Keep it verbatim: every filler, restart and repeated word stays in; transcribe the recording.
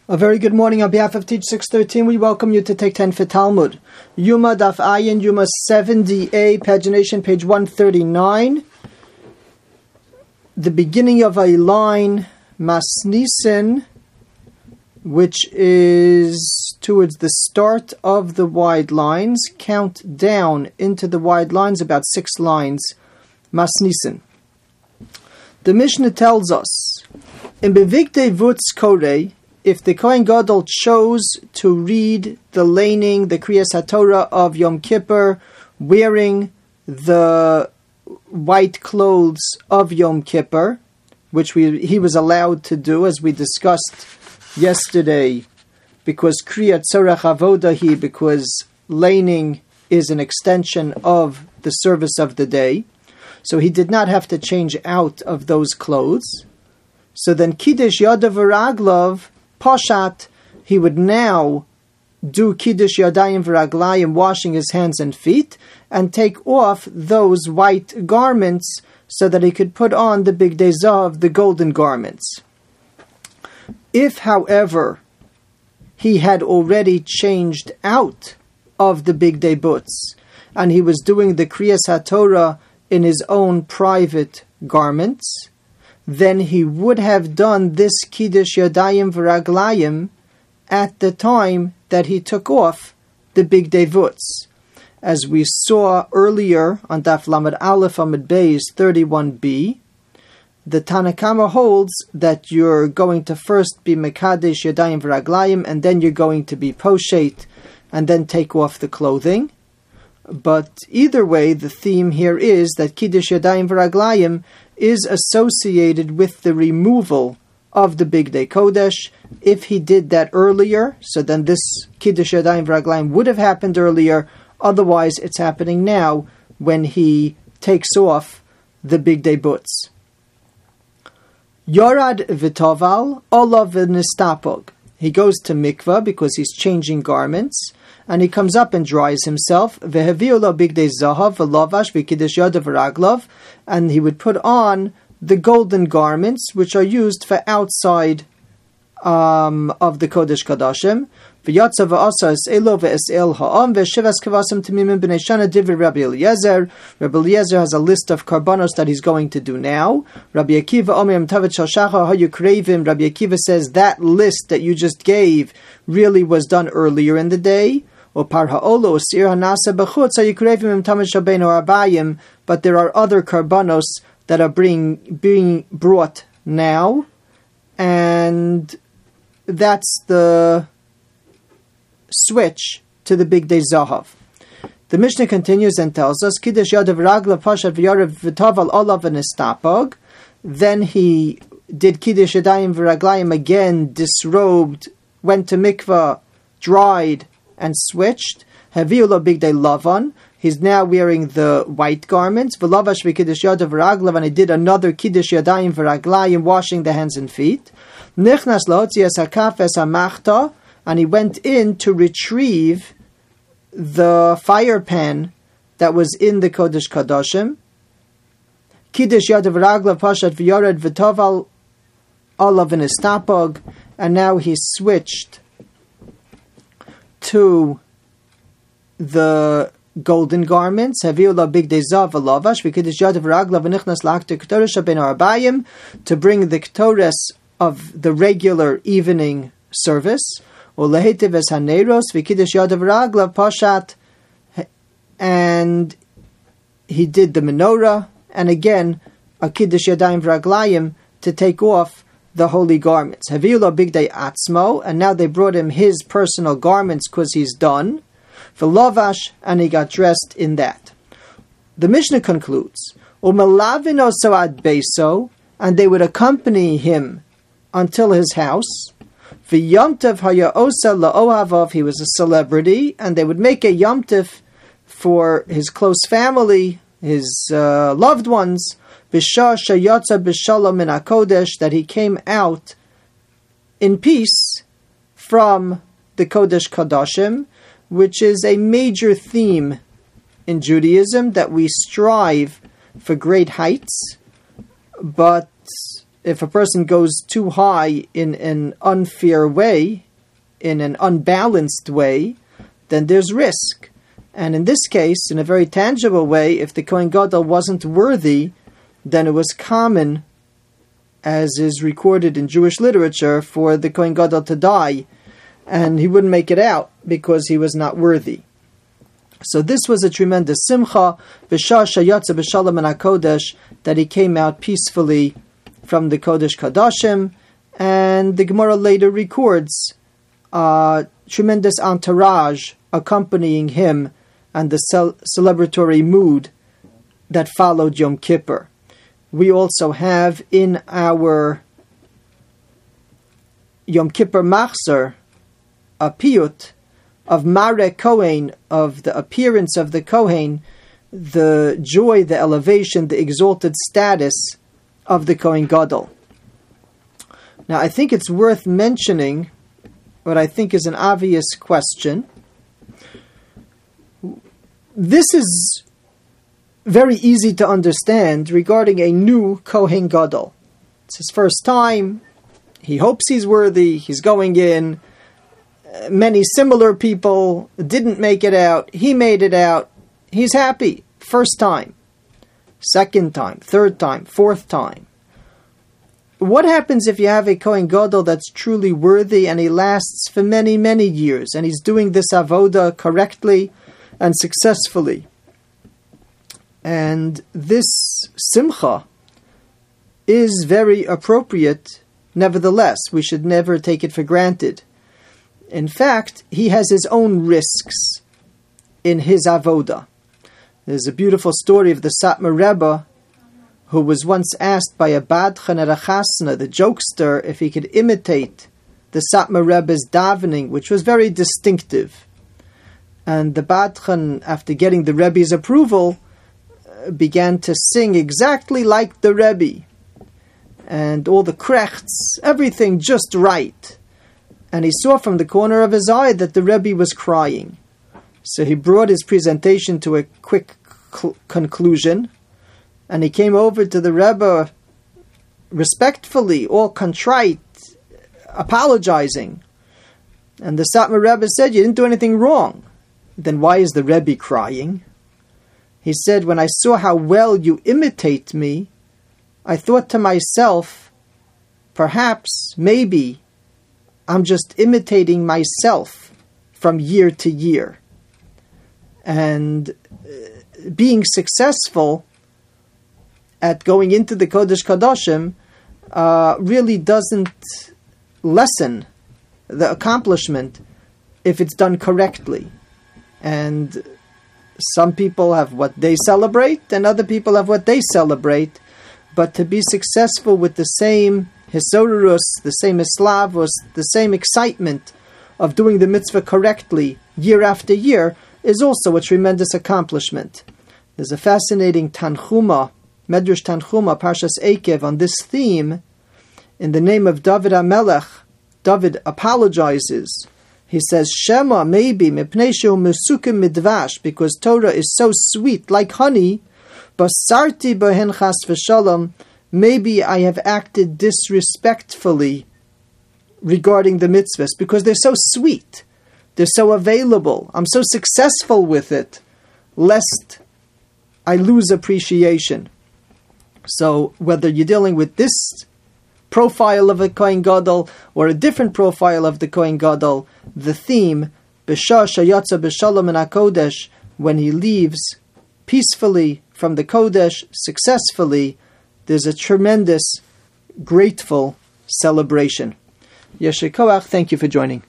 A very good morning on behalf of Teach six thirteen. We welcome you to take ten for Talmud. Yuma Daf Ayin, Yuma seventy A, pagination page one thirty-nine. The beginning of a line, Masnisen, which is towards the start of the wide lines. Count down into the wide lines, about six lines, Masnisen. The Mishnah tells us, in Bevikte Vutz Korei, if the Kohen Gadol chose to read the laning, the Kriyas HaTorah of Yom Kippur, wearing the white clothes of Yom Kippur, which we, he was allowed to do, as we discussed yesterday, because Kriyat Tzorach Avodahi, because laning is an extension of the service of the day. So he did not have to change out of those clothes. So then Kiddush Yadav V'Raglav, Pashat, he would now do Kiddush Yadayim V'Raglayim, washing his hands and feet, and take off those white garments so that he could put on the Bigdei Zahav, the golden garments. If, however, he had already changed out of the Bigdei Butz, and he was doing the Kriyas HaTorah in his own private garments, then he would have done this Kiddush Yadayim V'Raglayim at the time that he took off the Bigdei Vutz. As we saw earlier on Daf Lamed Aleph Amud Beis thirty-one b, the Tanna Kama holds that you're going to first be Mekadesh Yadayim V'Raglayim, and then you're going to be Poshet, and then take off the clothing. But either way, the theme here is that Kiddush Yadayim V'Raglayim is associated with the removal of the Bigdei Kodesh. If he did that earlier, so then this Kiddush Yadayim V'Raglayim would have happened earlier. Otherwise, it's happening now when he takes off the Bigdei Butz. Yorad V'Toval, Olav V'Nistapog. He goes to mikvah because he's changing garments, and he comes up and dries himself. Veheviolo Bigdei Zahav v'Lavash v'Kiddush Yadav V'Raglav, and he would put on the golden garments, which are used for outside um, of the Kodesh Kodashim. V'yatza v'asa es elo v'es el ha'am v'shivas kavasim tamimim b'nei shana divrei Rabbi Eliezer. Rabbi Eliezer has a list of karbanos that he's going to do now. Rabbi Akiva omer tavet shal shachar hayu krevim. Rabbi Akiva says that list that you just gave really was done earlier in the day. But there are other karbanos that are being, being brought now, and that's the switch to the Bigdei Zahav. The Mishnah continues and tells us, Kiddush Yadav V'Raglav Pashat V'Yorev V'Toval Olav V'Nistapog. Then he did Kiddush Yadayim V'Raglayim again, disrobed, went to mikvah, dried, and switched. Haviula Bigdei Lavan. He's now wearing the white garments. V'Lavash v'Kiddush Yadav V'Raglav, and he did another Kiddush Yadayim V'Raglayim, washing the hands and feet. Nichnas La'otzi es hakaf es hamachta, and he went in to retrieve the fire pan that was in the Kodesh Kodashim. Kiddush Yadav V'Raglav Pashat V'Yored V'Toval Olav V'Nistapog, and now he switched to the golden garments. To bring the Ketores of the regular evening service. And he did the menorah, and again a Kiddush Yadayim V'Raglayim to take off the holy garments. Haviula Bigdei Atzmo, and now they brought him his personal garments because he's done. V'Lavash, and he got dressed in that. The Mishnah concludes, Umalavino Soad Beso, and they would accompany him until his house. V'Yomtev Haya Osa La'ohavav, he was a celebrity, and they would make a Yomtev for his close family, his uh, loved ones. B'shah shayatza b'shalom min HaKodesh, that he came out in peace from the Kodesh Kodashim, which is a major theme in Judaism, that we strive for great heights, but if a person goes too high in an unfair way, in an unbalanced way, then there's risk. And in this case, in a very tangible way, if the Kohen Gadol wasn't worthy, then it was common, as is recorded in Jewish literature, for the Kohen Gadol to die, and he wouldn't make it out because he was not worthy. So this was a tremendous simcha, b'shah shayatza b'shalom min HaKodesh, that he came out peacefully from the Kodesh Kadashim, and the Gemara later records a tremendous entourage accompanying him and the cel- celebratory mood that followed Yom Kippur. We also have in our Yom Kippur Machzor a piyut of Mare Kohen, of the appearance of the Kohen, the joy, the elevation, the exalted status of the Kohen Gadol. Now, I think it's worth mentioning what I think is an obvious question. This is very easy to understand regarding a new Kohen Gadol. It's his first time. He hopes he's worthy. He's going in. Many similar people didn't make it out. He made it out. He's happy. First time. Second time. Third time. Fourth time. What happens if you have a Kohen Gadol that's truly worthy and he lasts for many, many years and he's doing this avoda correctly and successfully? And this simcha is very appropriate. Nevertheless, we should never take it for granted. In fact, he has his own risks in his avoda. There's a beautiful story of the Satmar Rebbe, who was once asked by a Badchan at a Chasna, the jokester, if he could imitate the Satmar Rebbe's davening, which was very distinctive. And the Badchan, after getting the Rebbe's approval, began to sing exactly like the Rebbe. And all the krechts, everything just right. And he saw from the corner of his eye that the Rebbe was crying. So he brought his presentation to a quick cl- conclusion, and he came over to the Rebbe respectfully, all contrite, apologizing. And the Satmar Rebbe said, "You didn't do anything wrong." Then why is the Rebbe crying? He said, "When I saw how well you imitate me, I thought to myself, perhaps, maybe, I'm just imitating myself from year to year. And uh, being successful at going into the Kodesh Kodashim uh, really doesn't lessen the accomplishment if it's done correctly. And some people have what they celebrate, and other people have what they celebrate. But to be successful with the same hisorurus, the same islavus, the same excitement of doing the mitzvah correctly year after year is also a tremendous accomplishment. There's a fascinating Tanchuma, Medrash Tanchuma, Parshas Eikev, on this theme. In the name of David HaMelech, David apologizes. He says, Shema, maybe, mipnei shehu mesukim midvash, because Torah is so sweet, like honey, basarti bohen chas v'shalom, maybe I have acted disrespectfully regarding the mitzvahs, because they're so sweet, they're so available, I'm so successful with it, lest I lose appreciation. So whether you're dealing with this profile of a Kohen Gadol or a different profile of the Kohen Gadol, the theme, B'shah shayatza b'shalom min HaKodesh, when he leaves peacefully from the Kodesh, successfully, there's a tremendous, grateful celebration. Yesher Koach, thank you for joining.